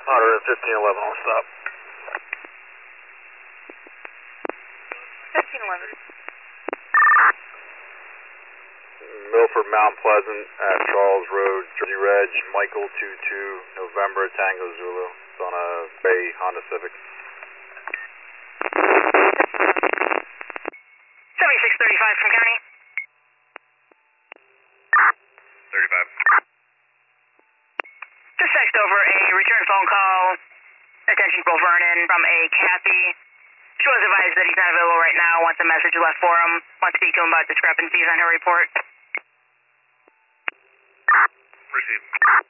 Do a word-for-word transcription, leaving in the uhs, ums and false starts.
Otter fifteen eleven, I'll stop. fifteen eleven. Milford Mount Pleasant at Charles Road, Jersey Reg, Michael two two, November Tango Zulu. It's on a Bay Honda Civic. seventy-six thirty-five from County. thirty-five. Just text over a return phone call. Attention Bill Vernon from a Kathy. She was advised that he's not available right now. Wants a message left for him. Wants to speak to him about discrepancies on her report. Received.